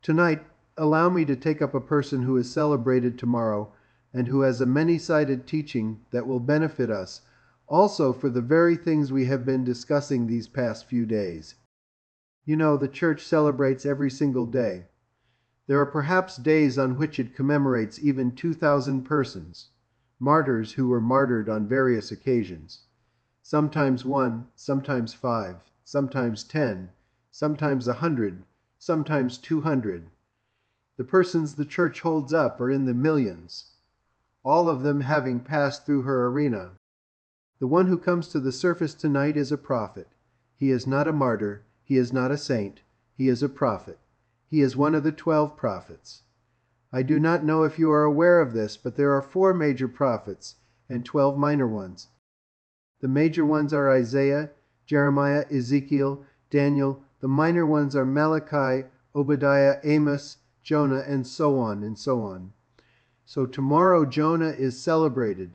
Tonight, allow me to take up a person who is celebrated tomorrow and who has a many-sided teaching that will benefit us also for the very things we have been discussing these past few days. You know, the church celebrates every single day. There are perhaps days on which it commemorates even 2,000 persons, martyrs who were martyred on various occasions. Sometimes 1, sometimes 5, sometimes 10, sometimes 100, sometimes 200. The persons the church holds up are in the millions, all of them having passed through her arena. The one who comes to the surface tonight is a prophet. He is not a martyr, he is not a saint, he is a prophet. He is one of the 12 prophets. I do not know if you are aware of this, but there are 4 major prophets and 12 minor ones. The major ones are Isaiah, Jeremiah, Ezekiel, Daniel. The minor ones are Malachi, Obadiah, Amos, Jonah, and so on and so on. So tomorrow Jonah is celebrated,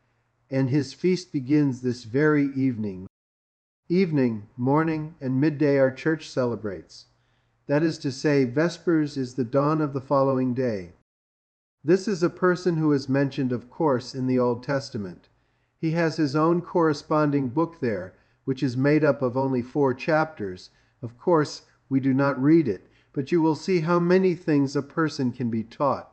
and his feast begins this very evening. Evening, morning, and midday our church celebrates. That is to say, Vespers is the dawn of the following day. This is a person who is mentioned, of course, in the Old Testament. He has his own corresponding book there, which is made up of only 4 chapters. Of course, we do not read it, but you will see how many things a person can be taught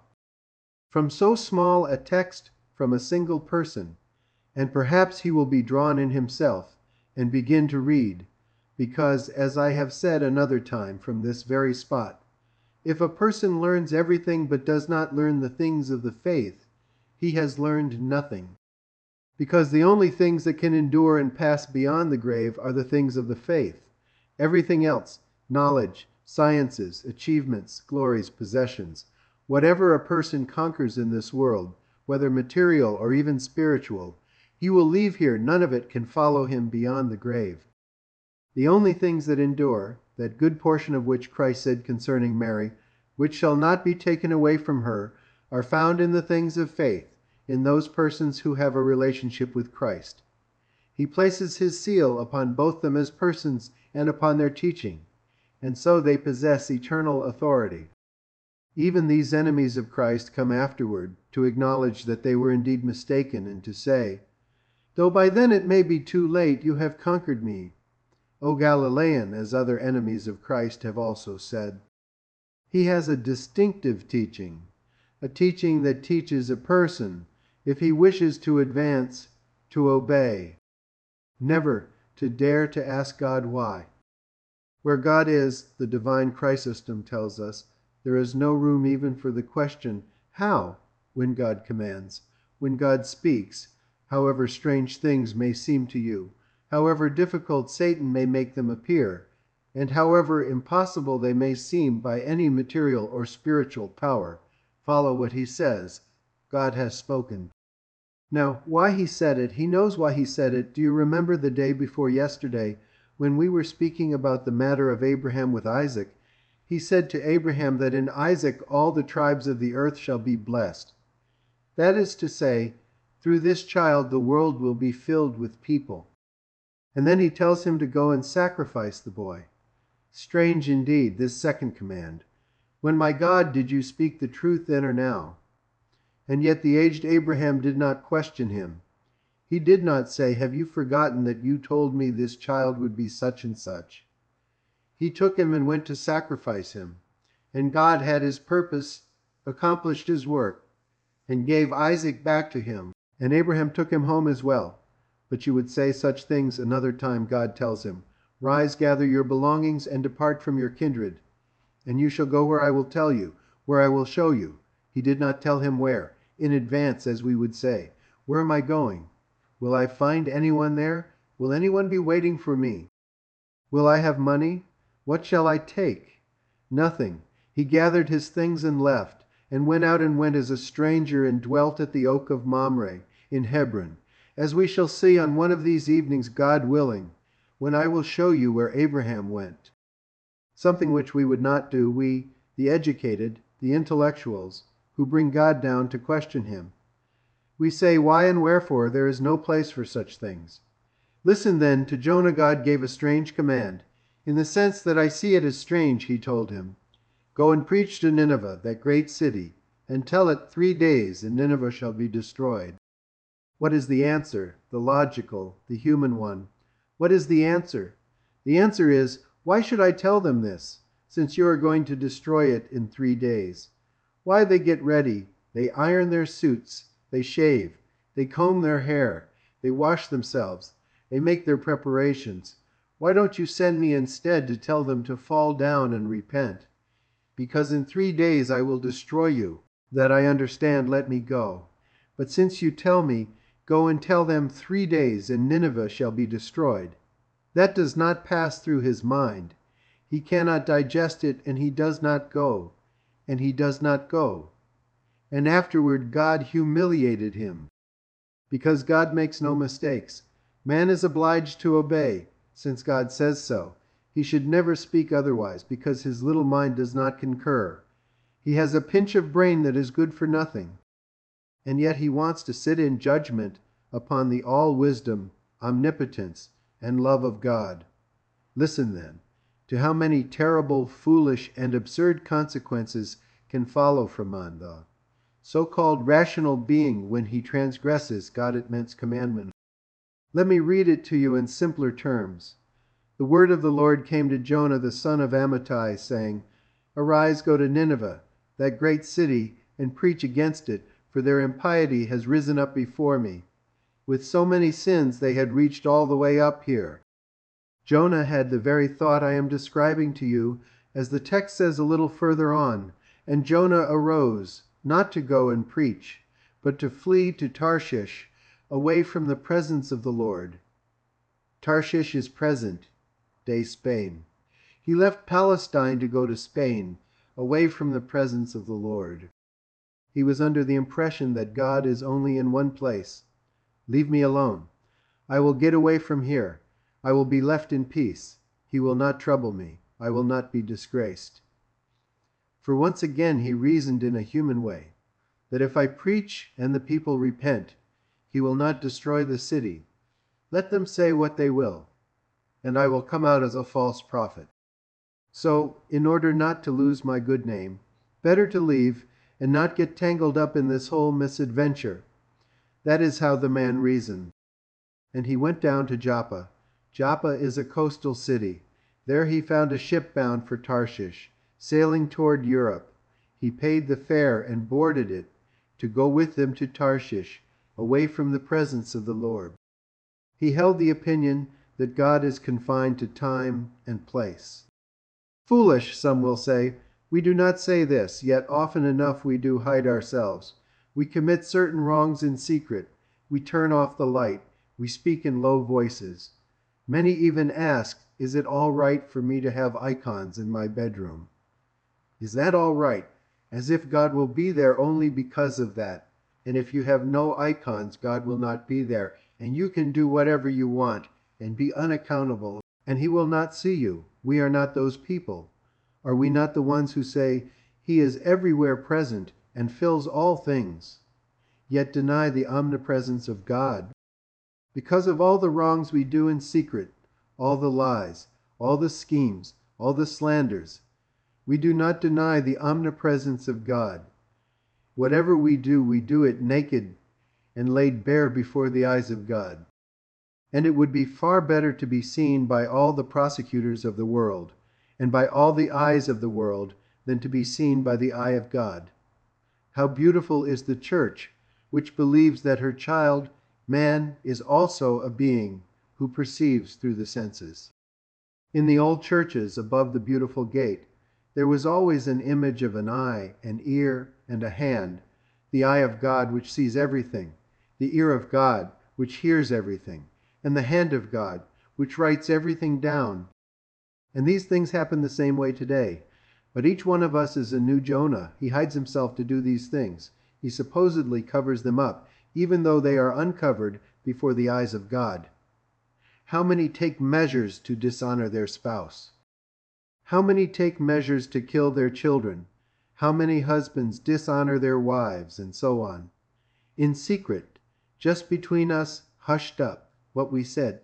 from so small a text from a single person, and perhaps he will be drawn in himself and begin to read, because, as I have said another time from this very spot, if a person learns everything but does not learn the things of the faith, he has learned nothing. Because the only things that can endure and pass beyond the grave are the things of the faith. Everything else, knowledge, sciences, achievements, glories, possessions, whatever a person conquers in this world, whether material or even spiritual, he will leave here, none of it can follow him beyond the grave. The only things that endure, that good portion of which Christ said concerning Mary, which shall not be taken away from her, are found in the things of faith, in those persons who have a relationship with Christ. He places his seal upon both them as persons and upon their teaching, and so they possess eternal authority. Even these enemies of Christ come afterward to acknowledge that they were indeed mistaken and to say, "Though by then it may be too late, you have conquered me, O Galilean," as other enemies of Christ have also said. He has a distinctive teaching, a teaching that teaches a person, if he wishes to advance, to obey, never to dare to ask God why. Where God is, the divine Chrysostom tells us, there is no room even for the question, how, when God commands, when God speaks, however strange things may seem to you, however difficult Satan may make them appear, and however impossible they may seem by any material or spiritual power. Follow what he says. God has spoken. Now, why he said it, he knows why he said it. Do you remember the day before yesterday when we were speaking about the matter of Abraham with Isaac? He said to Abraham that in Isaac all the tribes of the earth shall be blessed. That is to say, through this child the world will be filled with people. And then he tells him to go and sacrifice the boy. Strange indeed, this second command. When, my God, did you speak the truth then or now? And yet the aged Abraham did not question him. He did not say, "Have you forgotten that you told me this child would be such and such?" He took him and went to sacrifice him. And God had his purpose, accomplished his work, and gave Isaac back to him. And Abraham took him home as well. But you would say such things another time. God tells him, "Rise, gather your belongings, and depart from your kindred. And you shall go where I will tell you, where I will show you." He did not tell him where, in advance, as we would say. Where am I going? Will I find anyone there? Will anyone be waiting for me? Will I have money? What shall I take? Nothing. He gathered his things and left, and went out and went as a stranger and dwelt at the oak of Mamre in Hebron, as we shall see on one of these evenings, God willing, when I will show you where Abraham went. Something which we would not do, we, the educated, the intellectuals, who bring God down to question him. We say, why and wherefore there is no place for such things. Listen then, to Jonah God gave a strange command. In the sense that I see it as strange, he told him, Go and preach to Nineveh, that great city, and tell it 3 days, and Nineveh shall be destroyed. What is the answer? The logical, the human one. What is the answer? The answer is, why should I tell them this, since you are going to destroy it in 3 days? Why, they get ready, they iron their suits, they shave, they comb their hair, they wash themselves, they make their preparations. Why don't you send me instead to tell them to fall down and repent? Because in 3 days I will destroy you. That I understand, let me go. But since you tell me, go and tell them 3 days, and Nineveh shall be destroyed. That does not pass through his mind. He cannot digest it, and he does not go. And he does not go. And afterward God humiliated him. Because God makes no mistakes. Man is obliged to obey, since God says so. He should never speak otherwise, because his little mind does not concur. He has a pinch of brain that is good for nothing. And yet he wants to sit in judgment upon the all-wisdom, omnipotence, and love of God. Listen, then, to how many terrible, foolish, and absurd consequences can follow from the so-called rational being when he transgresses God-man's commandment. Let me read it to you in simpler terms. The word of the Lord came to Jonah the son of Amittai, saying, Arise, go to Nineveh, that great city, and preach against it, for their impiety has risen up before me. With so many sins they had reached all the way up here. Jonah had the very thought I am describing to you, as the text says a little further on. And Jonah arose, not to go and preach, but to flee to Tarshish, away from the presence of the Lord. Tarshish is present day Spain. He left Palestine to go to Spain, away from the presence of the Lord. He was under the impression that God is only in one place. Leave me alone. I will get away from here. I will be left in peace. He will not trouble me. I will not be disgraced. For once again he reasoned in a human way, that if I preach and the people repent, he will not destroy the city. Let them say what they will, and I will come out as a false prophet. So, in order not to lose my good name, better to leave and not get tangled up in this whole misadventure. That is how the man reasoned. And he went down to Joppa. Joppa is a coastal city. There he found a ship bound for Tarshish, sailing toward Europe. He paid the fare and boarded it to go with them to Tarshish, away from the presence of the Lord. He held the opinion that God is confined to time and place. Foolish, some will say. We do not say this, yet often enough we do hide ourselves. We commit certain wrongs in secret. We turn off the light. We speak in low voices. Many even ask, is it all right for me to have icons in my bedroom? Is that all right? As if God will be there only because of that. And if you have no icons, God will not be there. And you can do whatever you want and be unaccountable, and he will not see you. We are not those people. Are we not the ones who say, he is everywhere present and fills all things, yet deny the omnipresence of God? Because of all the wrongs we do in secret, all the lies, all the schemes, all the slanders, we do not deny the omnipresence of God. Whatever we do it naked and laid bare before the eyes of God. And it would be far better to be seen by all the prosecutors of the world, and by all the eyes of the world, than to be seen by the eye of God. How beautiful is the church, which believes that her child, man, is also a being who perceives through the senses. In the old churches above the beautiful gate, there was always an image of an eye, an ear, and a hand, the eye of God which sees everything, the ear of God which hears everything, and the hand of God which writes everything down. And these things happen the same way today. But each one of us is a new Jonah. He hides himself to do these things. He supposedly covers them up, even though they are uncovered before the eyes of God. How many take measures to dishonor their spouse? How many take measures to kill their children? How many husbands dishonor their wives, and so on? In secret, just between us, hushed up, what we said.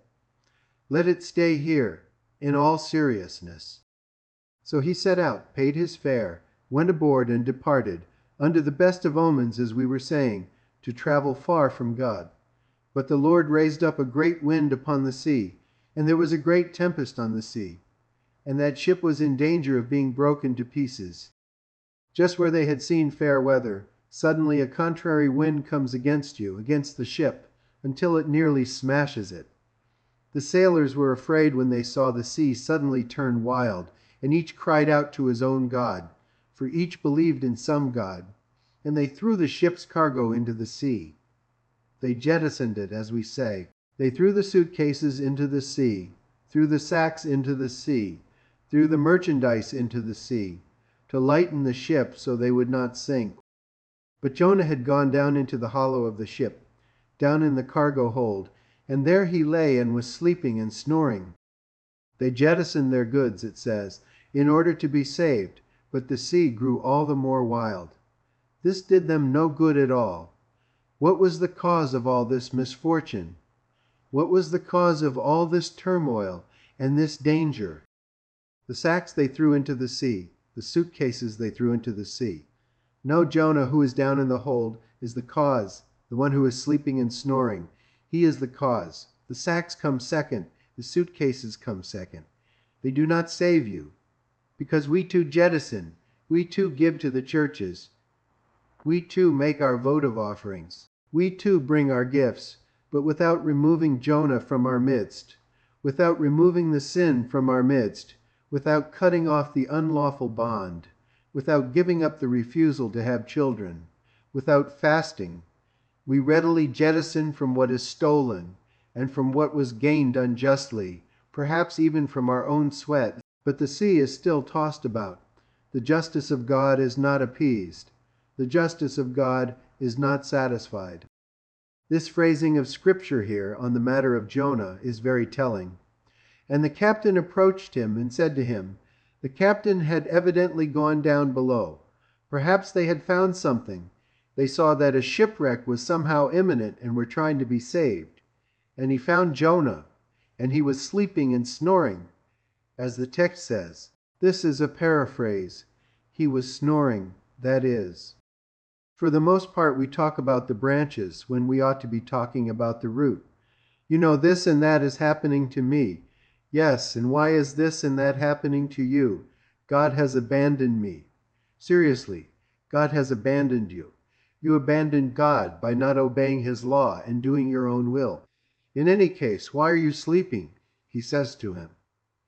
Let it stay here, in all seriousness. So he set out, paid his fare, went aboard and departed, under the best of omens, as we were saying, to travel far from God. But the Lord raised up a great wind upon the sea, and there was a great tempest on the sea, and that ship was in danger of being broken to pieces. Just where they had seen fair weather, suddenly a contrary wind comes against you, against the ship, until it nearly smashes it. The sailors were afraid when they saw the sea suddenly turn wild, and each cried out to his own god, for each believed in some god, and they threw the ship's cargo into the sea. They jettisoned it, as we say. They threw the suitcases into the sea, threw the sacks into the sea, threw the merchandise into the sea, to lighten the ship so they would not sink. But Jonah had gone down into the hollow of the ship, down in the cargo hold, and there he lay and was sleeping and snoring. They jettisoned their goods, it says, in order to be saved, but the sea grew all the more wild. This did them no good at all. What was the cause of all this misfortune? What was the cause of all this turmoil and this danger? The sacks they threw into the sea, the suitcases they threw into the sea. No, Jonah, who is down in the hold, is the cause, the one who is sleeping and snoring. He is the cause. The sacks come second, the suitcases come second. They do not save you, because we too jettison, we too give to the churches. We too make our votive offerings. We too bring our gifts, but without removing Jonah from our midst, without removing the sin from our midst, without cutting off the unlawful bond, without giving up the refusal to have children, without fasting, we readily jettison from what is stolen and from what was gained unjustly, perhaps even from our own sweat. But the sea is still tossed about. The justice of God is not appeased. The justice of God is not satisfied. This phrasing of Scripture here on the matter of Jonah is very telling. And the captain approached him and said to him, the captain had evidently gone down below. Perhaps they had found something. They saw that a shipwreck was somehow imminent and were trying to be saved. And he found Jonah, and he was sleeping and snoring, as the text says. This is a paraphrase. He was snoring, that is. For the most part, we talk about the branches when we ought to be talking about the root. You know, this and that is happening to me. Yes, and why is this and that happening to you? God has abandoned me. Seriously, God has abandoned you. You abandoned God by not obeying his law and doing your own will. In any case, why are you sleeping? He says to him.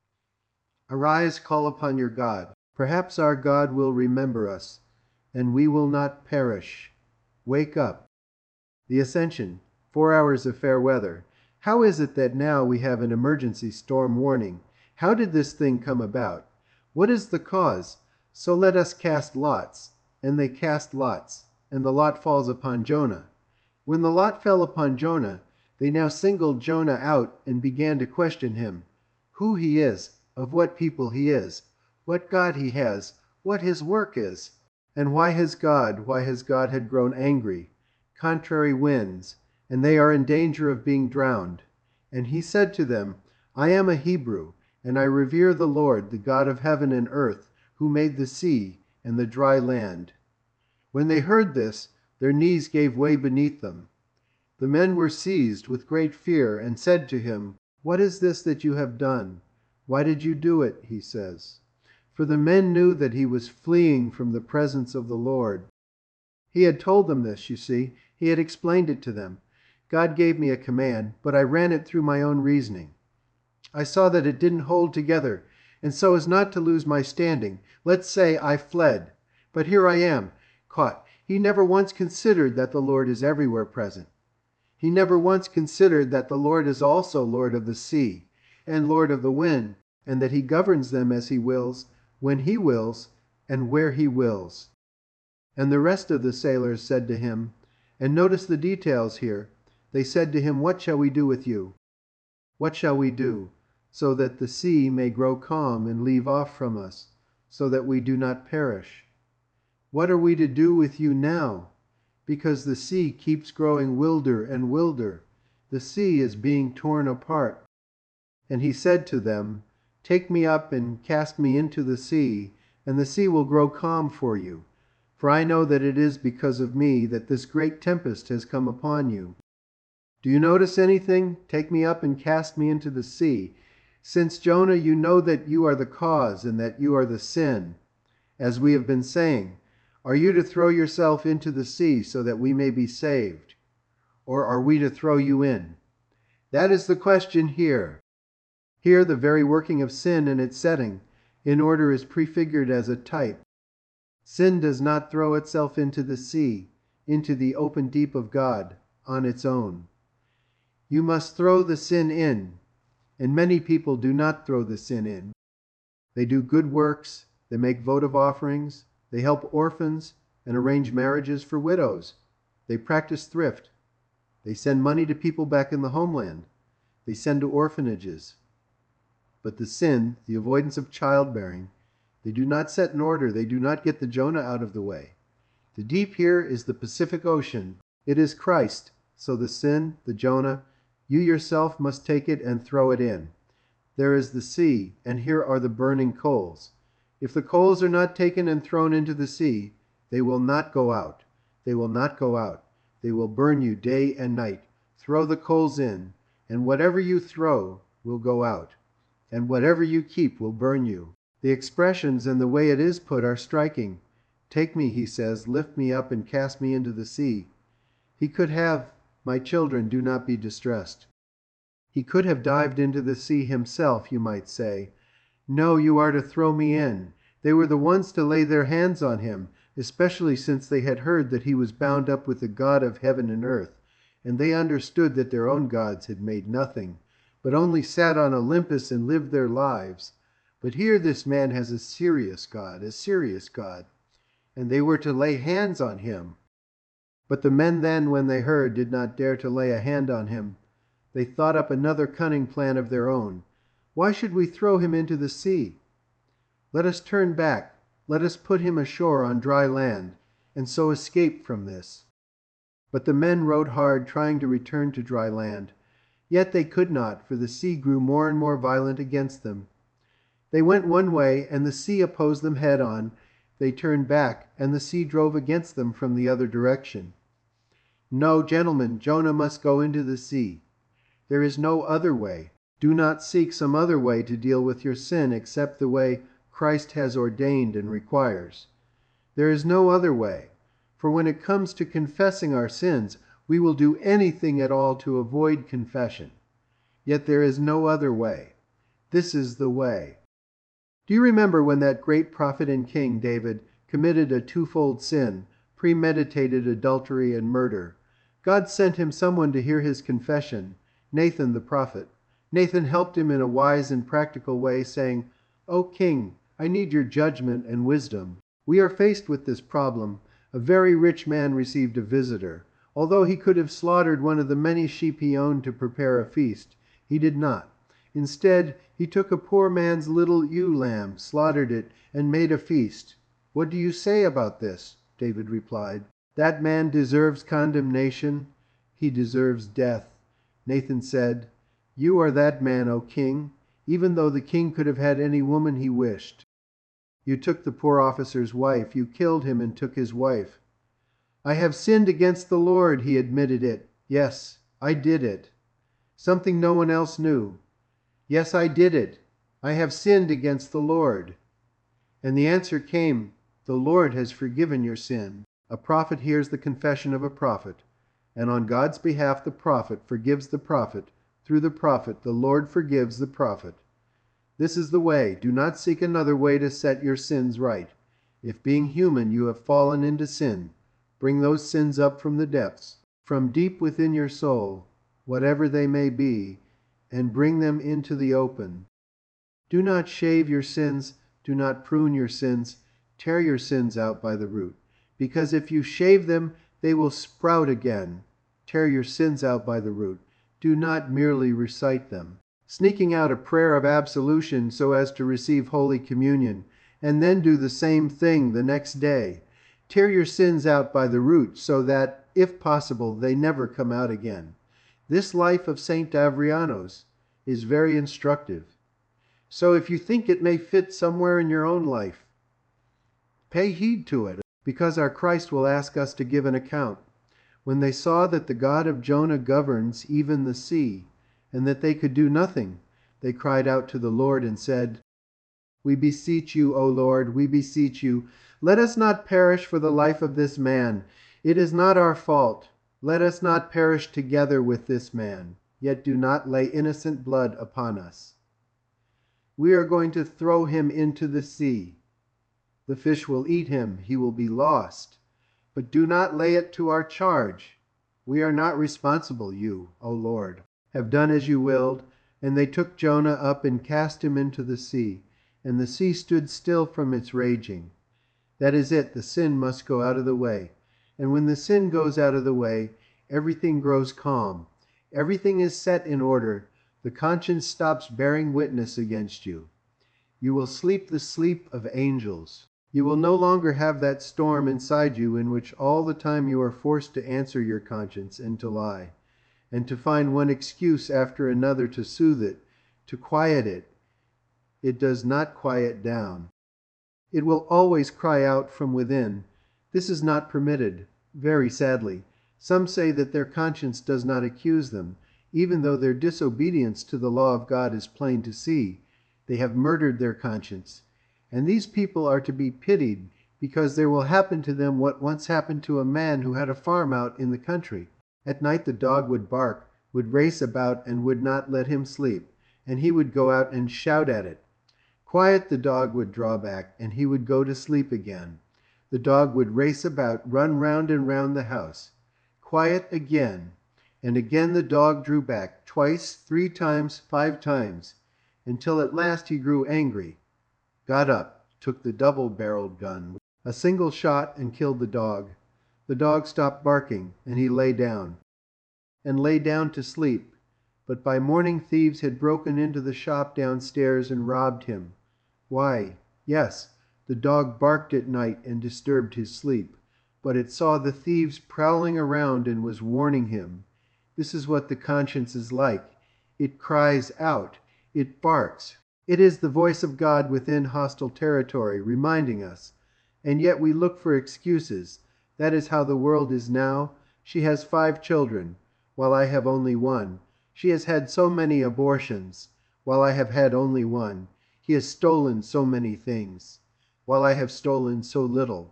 Arise, call upon your God. Perhaps our God will remember us, and we will not perish. Wake up. The Ascension, 4 hours of fair weather. How is it that now we have an emergency storm warning? How did this thing come about? What is the cause? So let us cast lots. And they cast lots, and the lot falls upon Jonah. When the lot fell upon Jonah, they now singled Jonah out and began to question him, who he is, of what people he is, what God he has, what his work is, and why has God had grown angry, contrary winds, and they are in danger of being drowned. And he said to them, I am a Hebrew, and I revere the Lord, the God of heaven and earth, who made the sea and the dry land. When they heard this, their knees gave way beneath them. The men were seized with great fear and said to him, what is this that you have done? Why did you do it? He says. For the men knew that he was fleeing from the presence of the Lord. He had told them this, you see. He had explained it to them. God gave me a command, but I ran it through my own reasoning. I saw that it didn't hold together, and so as not to lose my standing, let's say I fled. But here I am, caught. He never once considered that the Lord is everywhere present. He never once considered that the Lord is also Lord of the sea and Lord of the wind, and that he governs them as he wills, when he wills, and where he wills. And the rest of the sailors said to him, and notice the details here, they said to him, what shall we do with you? What shall we do, so that the sea may grow calm and leave off from us, so that we do not perish? What are we to do with you now? Because the sea keeps growing wilder and wilder. The sea is being torn apart. And he said to them, take me up and cast me into the sea, and the sea will grow calm for you. For I know that it is because of me that this great tempest has come upon you. Do you notice anything? Take me up and cast me into the sea. Since, Jonah, you know that you are the cause and that you are the sin, as we have been saying, are you to throw yourself into the sea so that we may be saved? Or are we to throw you in? That is the question here. Here the very working of sin in its setting, in order, is prefigured as a type. Sin does not throw itself into the sea, into the open deep of God, on its own. You must throw the sin in, and many people do not throw the sin in. They do good works, they make votive offerings, they help orphans and arrange marriages for widows. They practice thrift. They send money to people back in the homeland. They send to orphanages. But the sin, the avoidance of childbearing, they do not set in order. They do not get the Jonah out of the way. The deep here is the Pacific Ocean. It is Christ. So the sin, the Jonah, you yourself must take it and throw it in. There is the sea, and here are the burning coals. If the coals are not taken and thrown into the sea, they will not go out. They will not go out. They will burn you day and night. Throw the coals in, and whatever you throw will go out, and whatever you keep will burn you. The expressions and the way it is put are striking. Take me, he says, lift me up and cast me into the sea. He could have, my children, do not be distressed. He could have dived into the sea himself, you might say. No, you are to throw me in. They were the ones to lay their hands on him, especially since they had heard that he was bound up with the God of heaven and earth, and they understood that their own gods had made nothing, but only sat on Olympus and lived their lives. But here this man has a serious God, and they were to lay hands on him. But the men then, when they heard, did not dare to lay a hand on him. They thought up another cunning plan of their own. Why should we throw him into the sea? Let us turn back. Let us put him ashore on dry land, and so escape from this. But the men rowed hard, trying to return to dry land. Yet they could not, for the sea grew more and more violent against them. They went one way, and the sea opposed them head on. They turned back, and the sea drove against them from the other direction. No, gentlemen, Jonah must go into the sea. There is no other way. Do not seek some other way to deal with your sin except the way Christ has ordained and requires. There is no other way, for when it comes to confessing our sins, we will do anything at all to avoid confession. Yet there is no other way. This is the way. Do you remember when that great prophet and king, David, committed a twofold sin, premeditated adultery and murder? God sent him someone to hear his confession, Nathan the prophet. Nathan helped him in a wise and practical way, saying, "O king, I need your judgment and wisdom. We are faced with this problem. A very rich man received a visitor. Although he could have slaughtered one of the many sheep he owned to prepare a feast, he did not. Instead, he took a poor man's little ewe lamb, slaughtered it, and made a feast. What do you say about this?" David replied. "That man deserves condemnation. He deserves death." Nathan said, "You are that man, O king, even though the king could have had any woman he wished. You took the poor officer's wife. You killed him and took his wife." "I have sinned against the Lord," he admitted it. "Yes, I did it. Something no one else knew. Yes, I did it. I have sinned against the Lord." And the answer came, "The Lord has forgiven your sin." A prophet hears the confession of a prophet, and on God's behalf the prophet forgives the prophet. Through the prophet, the Lord forgives the prophet. This is the way. Do not seek another way to set your sins right. If being human you have fallen into sin, bring those sins up from the depths, from deep within your soul, whatever they may be, and bring them into the open. Do not shave your sins, do not prune your sins, tear your sins out by the root, because if you shave them, they will sprout again. Tear your sins out by the root. Do not merely recite them, sneaking out a prayer of absolution so as to receive Holy Communion, and then do the same thing the next day. Tear your sins out by the root so that, if possible, they never come out again. This life of St. Avrianos is very instructive. So if you think it may fit somewhere in your own life, Pay heed to it, because our Christ will ask us to give an account. When they saw that the God of Jonah governs even the sea, and that they could do nothing, they cried out to the Lord and said, We beseech you, O Lord, we beseech you, let us not perish for the life of this man. It is not our fault. Let us not perish together with this man, yet do not lay innocent blood upon us. We are going to throw him into the sea. The fish will eat him, he will be lost. But do not lay it to our charge. We are not responsible. You, O Lord, have done as you willed. And they took Jonah up and cast him into the sea, and the sea stood still from its raging. That is it, the sin must go out of the way. And when the sin goes out of the way, everything grows calm. Everything is set in order. The conscience stops bearing witness against you. You will sleep the sleep of angels. You will no longer have that storm inside you in which all the time you are forced to answer your conscience and to lie, and to find one excuse after another to soothe it, to quiet it. It does not quiet down. It will always cry out from within. This is not permitted, very sadly. Some say that their conscience does not accuse them, even though their disobedience to the law of God is plain to see. They have murdered their conscience. And these people are to be pitied, because there will happen to them what once happened to a man who had a farm out in the country. At night the dog would bark, would race about, and would not let him sleep, and he would go out and shout at it. Quiet the dog would draw back, and he would go to sleep again. The dog would race about, run round and round the house. Quiet again, and again the dog drew back, twice, 3 times, 5 times, until at last he grew angry, got up, took the double-barreled gun, a single shot, and killed the dog. The dog stopped barking, and he lay down to sleep. But by morning thieves had broken into the shop downstairs and robbed him. Why, yes, the dog barked at night and disturbed his sleep, but it saw the thieves prowling around and was warning him. This is what the conscience is like. It cries out. It barks. It is the voice of God within hostile territory, reminding us. And yet we look for excuses. That is how the world is now. She has 5 children, while I have only 1. She has had so many abortions, while I have had only 1. He has stolen so many things, while I have stolen so little.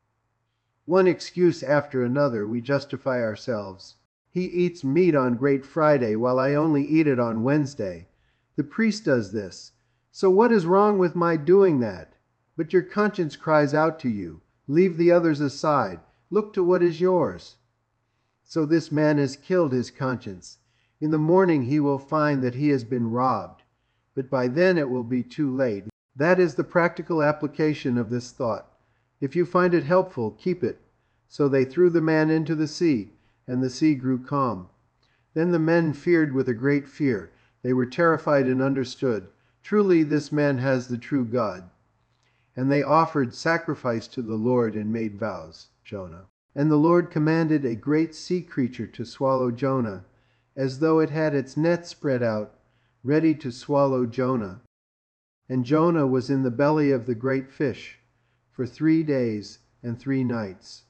One excuse after another, we justify ourselves. He eats meat on Great Friday, while I only eat it on Wednesday. The priest does this. So what is wrong with my doing that? But your conscience cries out to you. Leave the others aside. Look to what is yours. So this man has killed his conscience. In the morning he will find that he has been robbed. But by then it will be too late. That is the practical application of this thought. If you find it helpful, keep it. So they threw the man into the sea, and the sea grew calm. Then the men feared with a great fear. They were terrified and understood. Truly this man has the true God. And they offered sacrifice to the Lord and made vows. Jonah. And the Lord commanded a great sea creature to swallow Jonah, as though it had its net spread out, ready to swallow Jonah. And Jonah was in the belly of the great fish for 3 days and 3 nights.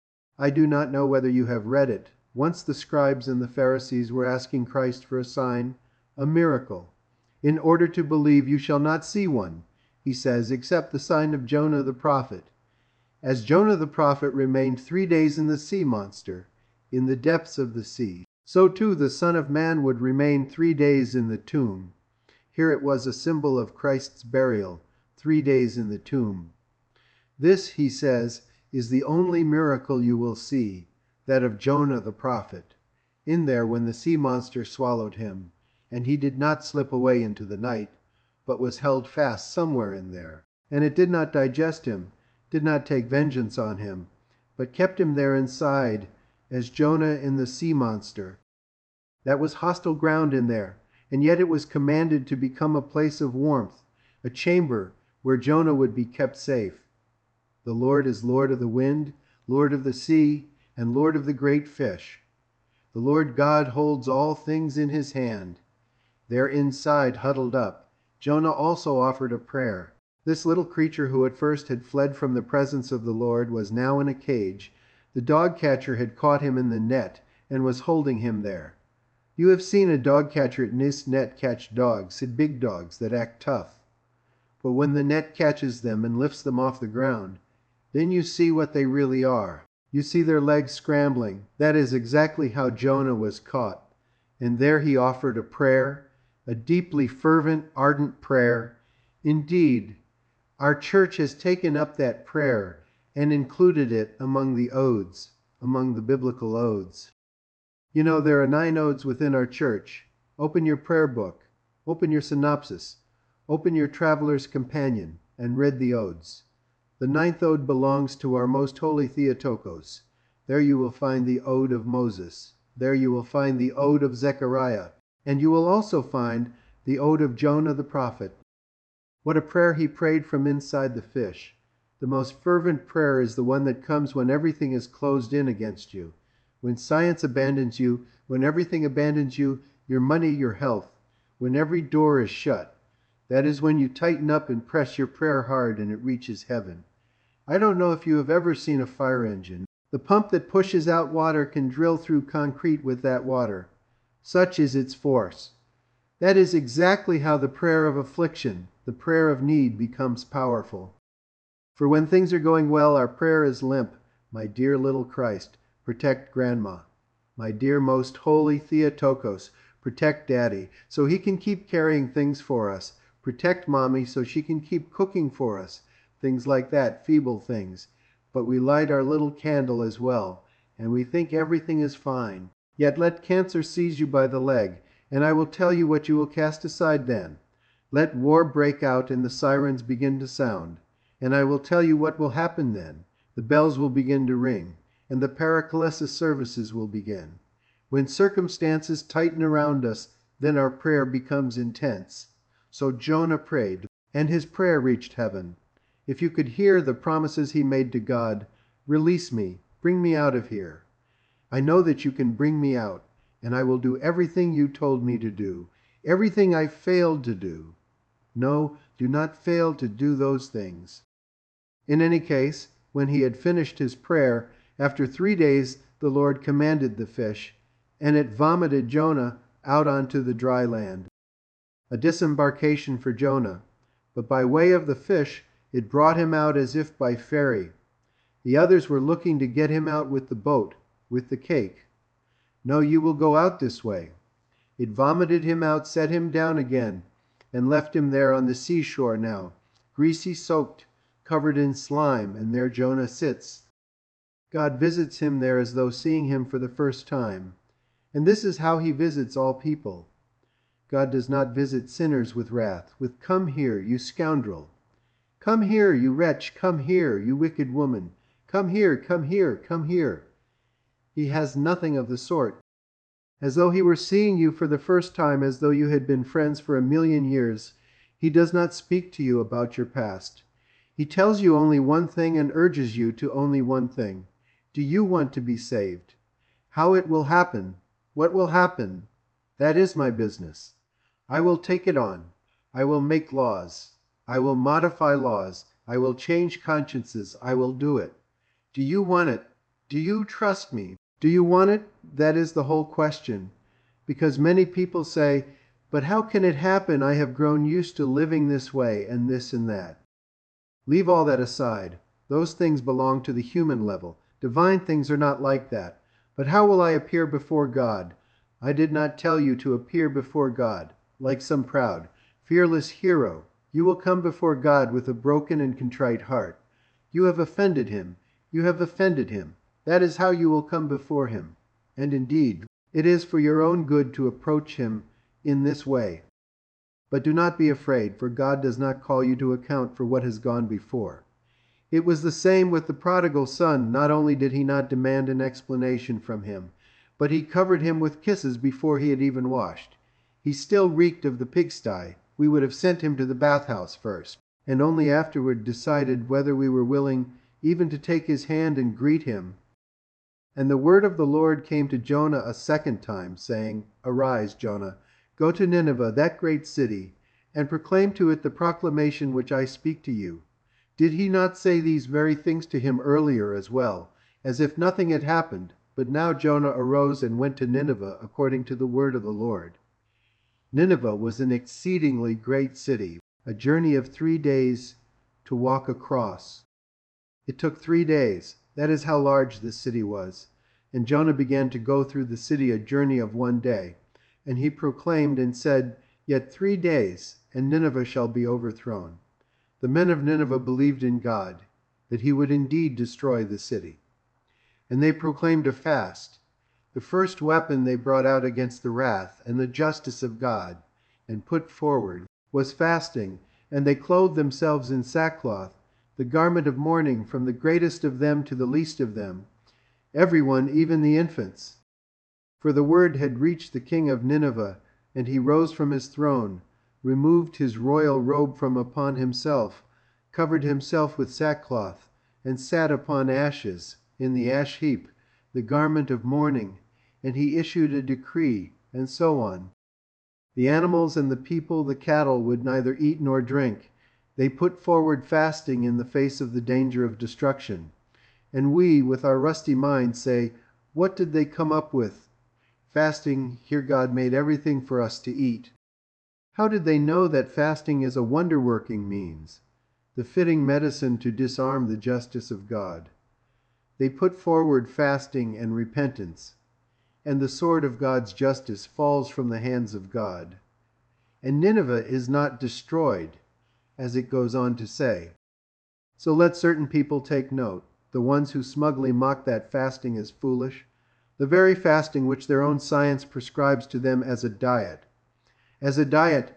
I do not know whether you have read it. Once the scribes and the Pharisees were asking Christ for a sign, a miracle. In order to believe, you shall not see one, he says, except the sign of Jonah the prophet. As Jonah the prophet remained 3 days in the sea monster, in the depths of the sea, so too the Son of Man would remain 3 days in the tomb. Here it was a symbol of Christ's burial, 3 days in the tomb. This, he says, is the only miracle you will see, that of Jonah the prophet, in there when the sea monster swallowed him, and he did not slip away into the night, but was held fast somewhere in there. And it did not digest him, did not take vengeance on him, but kept him there inside, as Jonah in the sea monster. That was hostile ground in there, and yet it was commanded to become a place of warmth, a chamber where Jonah would be kept safe. The Lord is Lord of the wind, Lord of the sea, and Lord of the great fish. The Lord God holds all things in his hand. There inside, huddled up, Jonah also offered a prayer. This little creature who at first had fled from the presence of the Lord was now in a cage. The dog catcher had caught him in the net and was holding him there. You have seen a dog catcher in his net catch dogs, big dogs that act tough. But when the net catches them and lifts them off the ground, then you see what they really are. You see their legs scrambling. That is exactly how Jonah was caught. And there he offered a prayer, a deeply fervent, ardent prayer. Indeed, our church has taken up that prayer and included it among the odes, among the biblical odes. You know, there are 9 odes within our church. Open your prayer book, open your synopsis, open your traveler's companion, and read the odes. The 9th ode belongs to our most holy Theotokos. There you will find the ode of Moses. There you will find the ode of Zechariah. And you will also find the ode of Jonah the prophet. What a prayer he prayed from inside the fish. The most fervent prayer is the one that comes when everything is closed in against you. When science abandons you, when everything abandons you, your money, your health, when every door is shut. That is when you tighten up and press your prayer hard and it reaches heaven. I don't know if you have ever seen a fire engine. The pump that pushes out water can drill through concrete with that water. Such is its force. That is exactly how the prayer of affliction, the prayer of need, becomes powerful. For when things are going well, our prayer is limp. My dear little Christ, protect Grandma. My dear most holy Theotokos, protect Daddy, so he can keep carrying things for us. Protect Mommy so she can keep cooking for us. Things like that, feeble things. But we light our little candle as well, and we think everything is fine. Yet let cancer seize you by the leg, and I will tell you what you will cast aside then. Let war break out and the sirens begin to sound, and I will tell you what will happen then. The bells will begin to ring, and the Paraclesis services will begin. When circumstances tighten around us, then our prayer becomes intense. So Jonah prayed, and his prayer reached heaven. If you could hear the promises he made to God, release me, bring me out of here. I know that you can bring me out, and I will do everything you told me to do, everything I failed to do. No, do not fail to do those things. In any case, when he had finished his prayer, after 3 days the Lord commanded the fish, and it vomited Jonah out onto the dry land. A disembarkation for Jonah, but by way of the fish, it brought him out as if by ferry. The others were looking to get him out with the boat, with the cake. No, you will go out this way. It vomited him out, set him down again, and left him there on the seashore now, greasy soaked, covered in slime, and there Jonah sits. God visits him there as though seeing him for the first time. And this is how he visits all people. God does not visit sinners with wrath, with "Come here, you scoundrel. Come here, you wretch. Come here, you wicked woman. Come here, come here, come here." He has nothing of the sort. As though he were seeing you for the first time, as though you had been friends for 1,000,000 years, he does not speak to you about your past. He tells you only one thing and urges you to only one thing. Do you want to be saved? How it will happen, what will happen, that is my business. I will take it on. I will make laws. I will modify laws. I will change consciences. I will do it. Do you want it? Do you trust me? Do you want it? That is the whole question. Because many people say, "But how can it happen? I have grown used to living this way and this and that." Leave all that aside. Those things belong to the human level. Divine things are not like that. But how will I appear before God? I did not tell you to appear before God like some proud, fearless hero. You will come before God with a broken and contrite heart. You have offended him. You have offended him. That is how you will come before him. And indeed, it is for your own good to approach him in this way. But do not be afraid, for God does not call you to account for what has gone before. It was the same with the prodigal son. Not only did he not demand an explanation from him, but he covered him with kisses before he had even washed. He still reeked of the pigsty. We would have sent him to the bathhouse first, and only afterward decided whether we were willing even to take his hand and greet him. And the word of the Lord came to Jonah a second time, saying, "Arise, Jonah, go to Nineveh, that great city, and proclaim to it the proclamation which I speak to you. Did he not say these very things to him earlier as well, as if nothing had happened? But now Jonah arose and went to Nineveh according to the word of the Lord. Nineveh was an exceedingly great city, a journey of 3 days to walk across. It took 3 days. That is how large this city was. And Jonah began to go through the city a journey of 1 day. And he proclaimed and said, "Yet 3 days, and Nineveh shall be overthrown." The men of Nineveh believed in God, that he would indeed destroy the city. And they proclaimed a fast. The first weapon they brought out against the wrath and the justice of God, and put forward, was fasting, and they clothed themselves in sackcloth, the garment of mourning, from the greatest of them to the least of them, everyone, even the infants. For the word had reached the king of Nineveh, and he rose from his throne, removed his royal robe from upon himself, covered himself with sackcloth, and sat upon ashes, in the ash heap, the garment of mourning, and he issued a decree, and so on. The animals and the people, the cattle, would neither eat nor drink. They put forward fasting in the face of the danger of destruction. And we, with our rusty minds, say, "What did they come up with? Fasting, here God made everything for us to eat." How did they know that fasting is a wonder-working means, the fitting medicine to disarm the justice of God? They put forward fasting and repentance, and the sword of God's justice falls from the hands of God. And Nineveh is not destroyed, as it goes on to say. So let certain people take note, the ones who smugly mock that fasting as foolish, the very fasting which their own science prescribes to them as a diet. As a diet,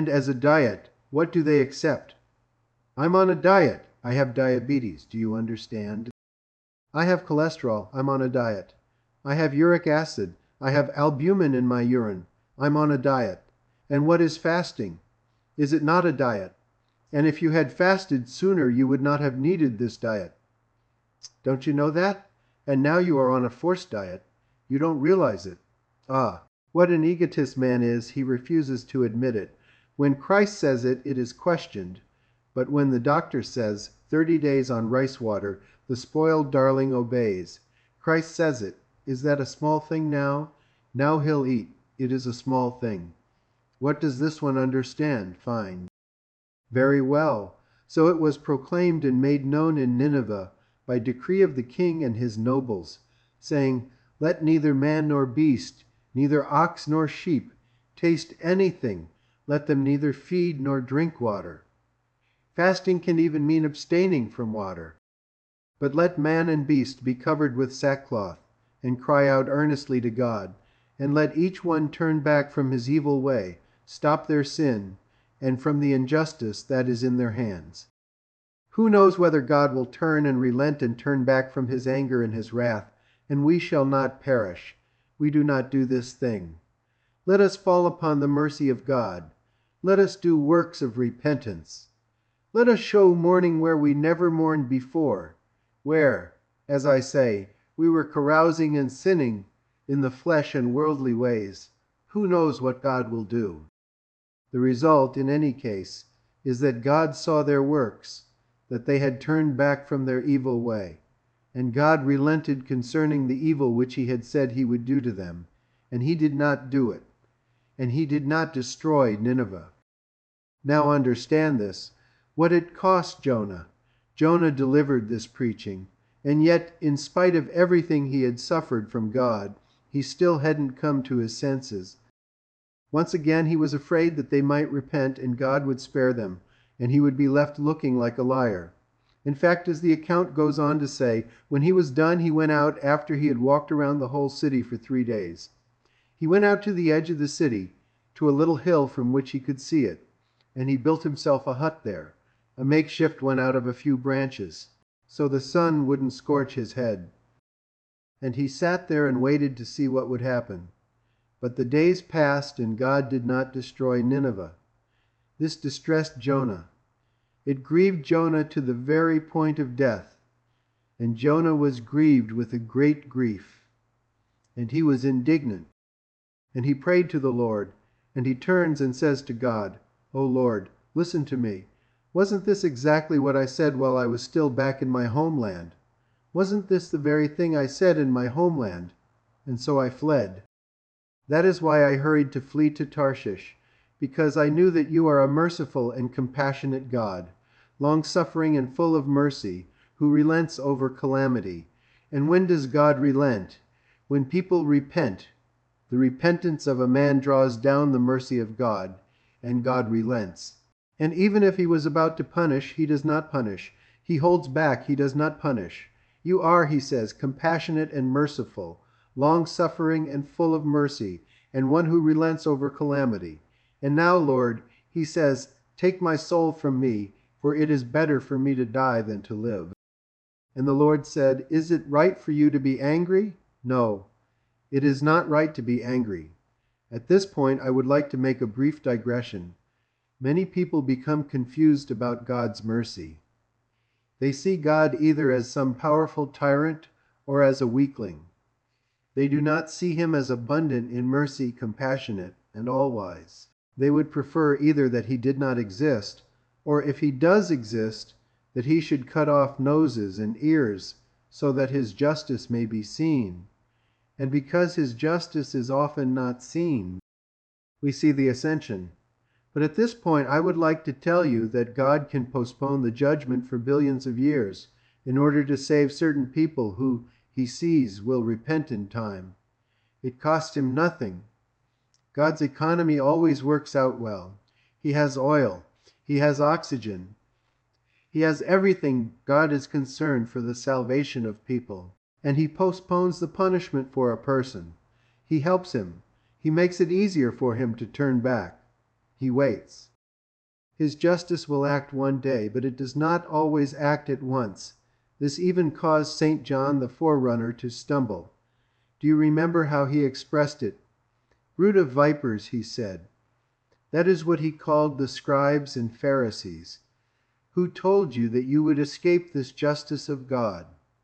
what do they accept? I'm on a diet. I have diabetes. Do you understand? I have cholesterol. I'm on a diet. I have uric acid. I have albumin in my urine. I'm on a diet. And what is fasting? Is it not a diet? And if you had fasted sooner, you would not have needed this diet. Don't you know that? And now you are on a forced diet. You don't realize it. Ah, what an egotist man is, he refuses to admit it. When Christ says it, it is questioned. But when the doctor says, 30 days on rice water, the spoiled darling obeys. Christ says it. Is that a small thing now? Now he'll eat. It is a small thing. What does this one understand? Fine. Very well. So it was proclaimed and made known in Nineveh by decree of the king and his nobles, saying, "Let neither man nor beast, neither ox nor sheep, taste anything. Let them neither feed nor drink water." Fasting can even mean abstaining from water. But let man and beast be covered with sackcloth, and cry out earnestly to God, and let each one turn back from his evil way, stop their sin, and from the injustice that is in their hands. Who knows whether God will turn and relent and turn back from his anger and his wrath, and we shall not perish. We do not do this thing. Let us fall upon the mercy of God. Let us do works of repentance. Let us show mourning where we never mourned before, where, as I say, we were carousing and sinning in the flesh and worldly ways. Who knows what God will do? The result, in any case, is that God saw their works, that they had turned back from their evil way, and God relented concerning the evil which he had said he would do to them, and he did not do it, and he did not destroy Nineveh. Now understand this, what it cost Jonah. Jonah delivered this preaching, and yet, in spite of everything he had suffered from God, he still hadn't come to his senses. Once again he was afraid that they might repent and God would spare them, and he would be left looking like a liar. In fact, as the account goes on to say, when he was done, he went out after he had walked around the whole city for 3 days. He went out to the edge of the city, to a little hill from which he could see it, and he built himself a hut there, a makeshift one out of a few branches, so the sun wouldn't scorch his head. And he sat there and waited to see what would happen. But the days passed, and God did not destroy Nineveh. This distressed Jonah. It grieved Jonah to the very point of death. And Jonah was grieved with a great grief. And he was indignant. And he prayed to the Lord. And he turns and says to God, O Lord, listen to me. Wasn't this exactly what I said while I was still back in my homeland? Wasn't this the very thing I said in my homeland? And so I fled. That is why I hurried to flee to Tarshish, because I knew that you are a merciful and compassionate God, long-suffering and full of mercy, who relents over calamity. And when does God relent? When people repent. The repentance of a man draws down the mercy of God, and God relents. And even if he was about to punish, he does not punish. He holds back, he does not punish. You are, he says, compassionate and merciful, long-suffering and full of mercy, and one who relents over calamity. And now, Lord, he says, take my soul from me, for it is better for me to die than to live. And the Lord said, is it right for you to be angry? No, it is not right to be angry. At this point, I would like to make a brief digression. Many people become confused about God's mercy. They see God either as some powerful tyrant or as a weakling. They do not see him as abundant in mercy, compassionate, and all-wise. They would prefer either that he did not exist, or if he does exist, that he should cut off noses and ears so that his justice may be seen. And because his justice is often not seen, we see the ascension. But at this point, I would like to tell you that God can postpone the judgment for billions of years in order to save certain people who he sees will repent in time. It costs him nothing. God's economy always works out well. He has oil. He has oxygen. He has everything God is concerned for the salvation of people. And he postpones the punishment for a person. He helps him. He makes it easier for him to turn back. He waits. His justice will act one day, but it does not always act at once. This even caused St. John the Forerunner to stumble. Do you remember how he expressed it? Brood of vipers, he said. That is what he called the scribes and Pharisees. Who told you that you would escape this justice of God?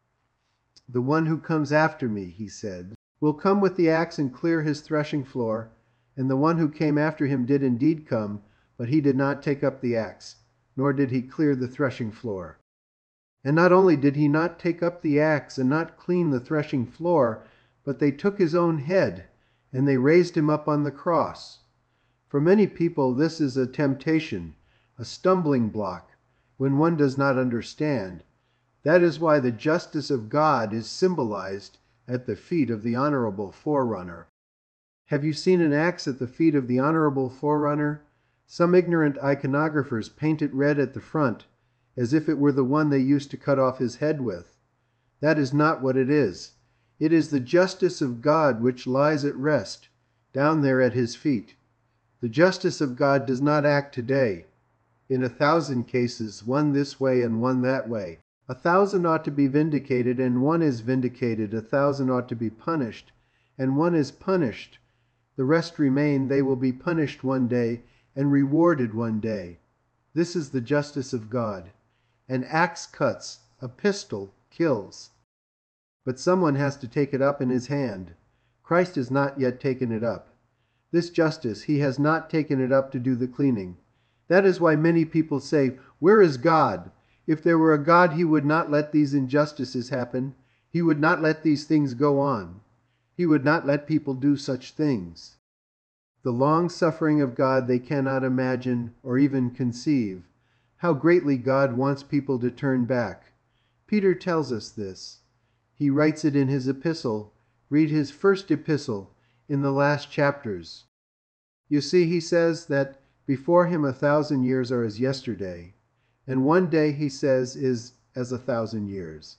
The one who comes after me, he said, will come with the axe and clear his threshing floor. And the one who came after him did indeed come, but he did not take up the axe, nor did he clear the threshing floor. And not only did he not take up the axe and not clean the threshing floor, but they took his own head, and they raised him up on the cross. For many people, this is a temptation, a stumbling block, when one does not understand. That is why the justice of God is symbolized at the feet of the honorable forerunner. Have you seen an axe at the feet of the honorable forerunner? Some ignorant iconographers paint it red at the front, as if it were the one they used to cut off his head with. That is not what it is. It is the justice of God which lies at rest, down there at his feet. The justice of God does not act today. In 1,000 cases, one this way and one that way. 1,000 ought to be vindicated, and one is vindicated. 1,000 ought to be punished, and one is punished. The rest remain. They will be punished one day and rewarded one day. This is the justice of God. An axe cuts, a pistol kills. But someone has to take it up in his hand. Christ has not yet taken it up. This justice, he has not taken it up to do the cleaning. That is why many people say, where is God? If there were a God, he would not let these injustices happen. He would not let these things go on. He would not let people do such things. The long suffering of God they cannot imagine or even conceive. How greatly God wants people to turn back. Peter tells us this. He writes it in his epistle. Read his first epistle in the last chapters. You see, he says that before him 1,000 years are as yesterday, and one day, he says, is as 1,000 years.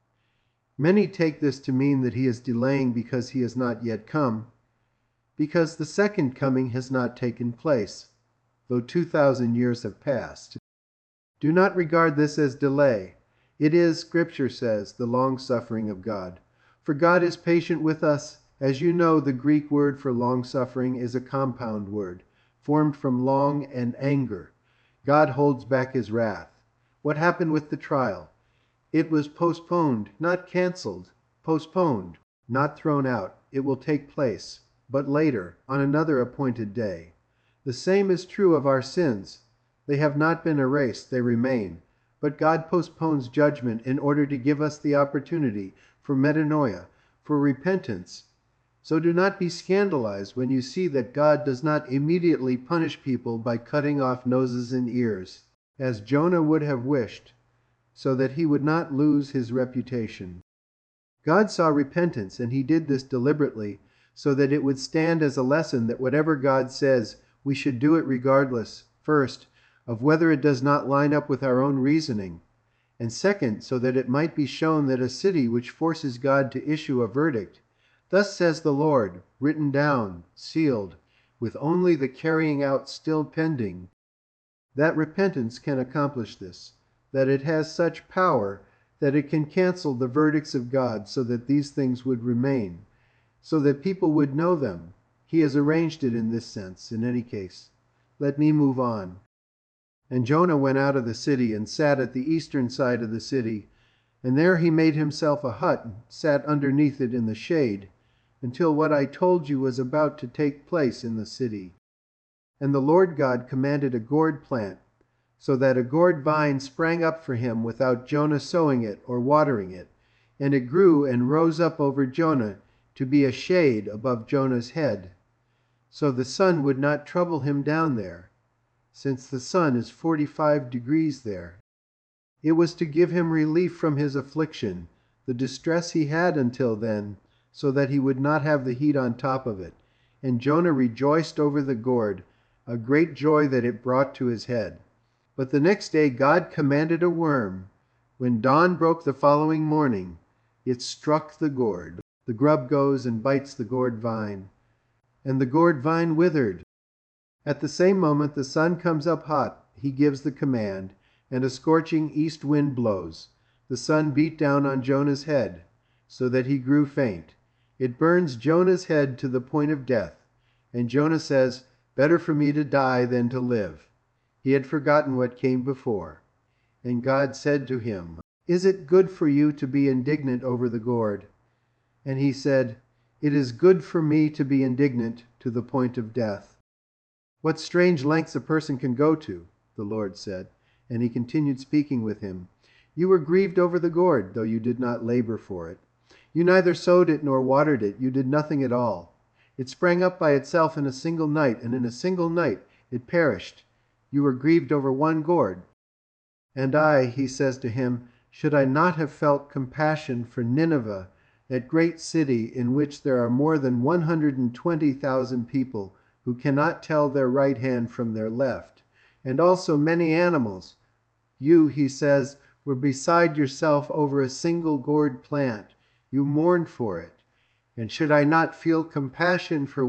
Many take this to mean that he is delaying because he has not yet come, because the second coming has not taken place, though 2,000 years have passed. Do not regard this as delay. It is, Scripture says, the long-suffering of God. For God is patient with us. As you know, the Greek word for long-suffering is a compound word, formed from long and anger. God holds back his wrath. What happened with the trial? It was postponed, not canceled. Postponed, not thrown out. It will take place, but later, on another appointed day. The same is true of our sins. They have not been erased, they remain. But God postpones judgment in order to give us the opportunity for metanoia, for repentance. So do not be scandalized when you see that God does not immediately punish people by cutting off noses and ears, as Jonah would have wished, so that he would not lose his reputation. God saw repentance, and he did this deliberately, so that it would stand as a lesson that whatever God says, we should do it regardless, first, of whether it does not line up with our own reasoning, and second, so that it might be shown that a city which forces God to issue a verdict, "Thus says the Lord," written down, sealed, with only the carrying out still pending, that repentance can accomplish this, that it has such power that it can cancel the verdicts of God so that these things would remain, so that people would know them. He has arranged it in this sense, in any case. Let me move on. And Jonah went out of the city and sat at the eastern side of the city, and there he made himself a hut and sat underneath it in the shade, until what I told you was about to take place in the city. And the Lord God commanded a gourd plant, so that a gourd vine sprang up for him without Jonah sowing it or watering it, and it grew and rose up over Jonah to be a shade above Jonah's head, so the sun would not trouble him down there, since the sun is 45 degrees there. It was to give him relief from his affliction, the distress he had until then, so that he would not have the heat on top of it. And Jonah rejoiced over the gourd, a great joy that it brought to his head. But the next day God commanded a worm. When dawn broke the following morning, it struck the gourd. The grub goes and bites the gourd vine, and the gourd vine withered. At the same moment the sun comes up hot. He gives the command, and a scorching east wind blows. The sun beat down on Jonah's head, so that he grew faint. It burns Jonah's head to the point of death, and Jonah says, "Better for me to die than to live." He had forgotten what came before. And God said to him, "Is it good for you to be indignant over the gourd?" And he said, "It is good for me to be indignant to the point of death." What strange lengths a person can go to, the Lord said. And he continued speaking with him. You were grieved over the gourd, though you did not labor for it. You neither sowed it nor watered it. You did nothing at all. It sprang up by itself in a single night, and in a single night it perished. You were grieved over one gourd. And I, he says to him, should I not have felt compassion for Nineveh, that great city in which there are more than 120,000 people who cannot tell their right hand from their left, and also many animals? You, he says, were beside yourself over a single gourd plant. You mourned for it. And should I not feel compassion for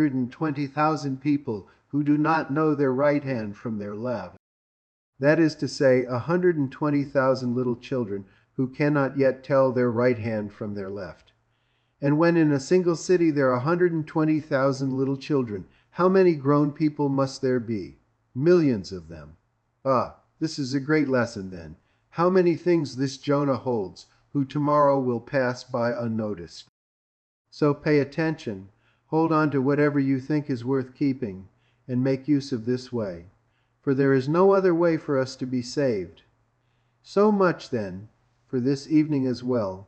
120,000 people who do not know their right hand from their left? That is to say, 120,000 little children who cannot yet tell their right hand from their left. And when in a single city there are 120,000 little children, how many grown people must there be? Millions of them. Ah, this is a great lesson then. How many things this Jonah holds, who tomorrow will pass by unnoticed. So pay attention, hold on to whatever you think is worth keeping, and make use of this way. For there is no other way for us to be saved. So much, then, for this evening as well.